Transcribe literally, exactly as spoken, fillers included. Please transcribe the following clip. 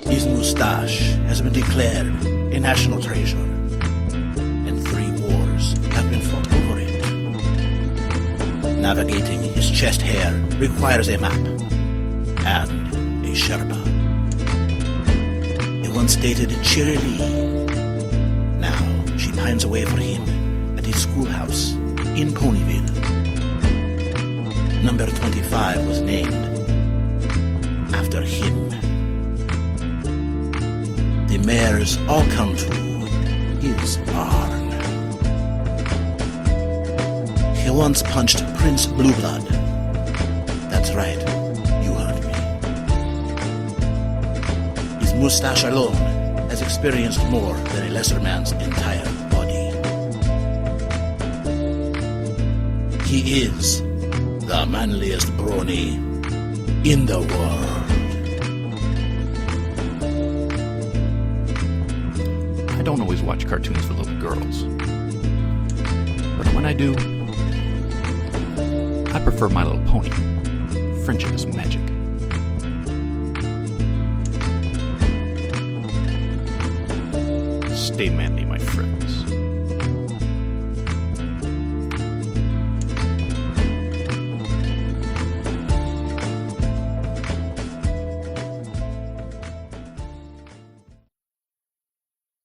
His mustache has been declared a national treasure, and three wars have been fought over it. Navigating his chest hair requires a map and a Sherpa. He once dated Cherry Lee. Now she pines away for him at his schoolhouse in Ponyville. Number twenty-five was named after him. The mares all come to his barn. He once punched Prince Blueblood. That's right, you heard me. His mustache alone has experienced more than a lesser man's entire body. He is the manliest brony in the world. I don't always watch cartoons for little girls. But when I do, I prefer My Little Pony. Friendship is magic. Stay manly,